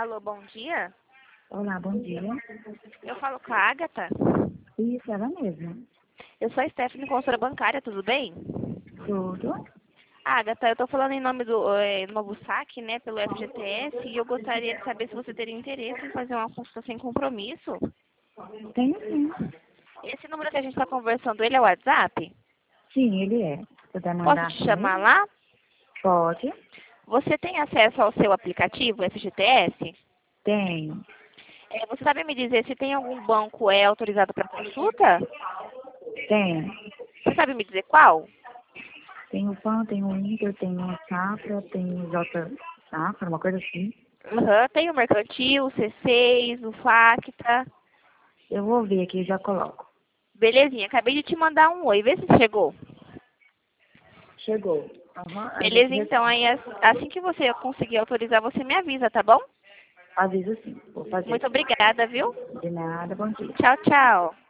Alô, bom dia. Olá, bom dia. Eu falo com a Agatha. Isso, ela mesma. Eu sou a Stephanie, consultora bancária, tudo bem? Tudo? Agatha, eu estou falando em nome do novo saque, né, pelo FGTS, e eu gostaria de saber se você teria interesse em fazer uma consulta sem compromisso. Tenho sim. Esse número que a gente está conversando, ele é o WhatsApp? Sim, ele é. Se puder Posso mandar te para chamar mim? lá? Pode. Você tem acesso ao seu aplicativo, FGTS? Tenho. Você sabe me dizer se tem algum banco autorizado para consulta? Tenho. Você sabe me dizer qual? Tenho o PAN, tenho o Inter, tenho a Safra, tenho o J Safra, uma coisa assim. Aham, tem o Mercantil, o C6, o Facta. Eu vou ver aqui e já coloco. Belezinha, acabei de te mandar um oi, vê se chegou. Chegou. Aham, a gente Beleza, então aí assim que você conseguir autorizar, você me avisa, tá bom? avisa sim. Vou fazer. Muito obrigada, viu? De nada, bom dia. Tchau, tchau.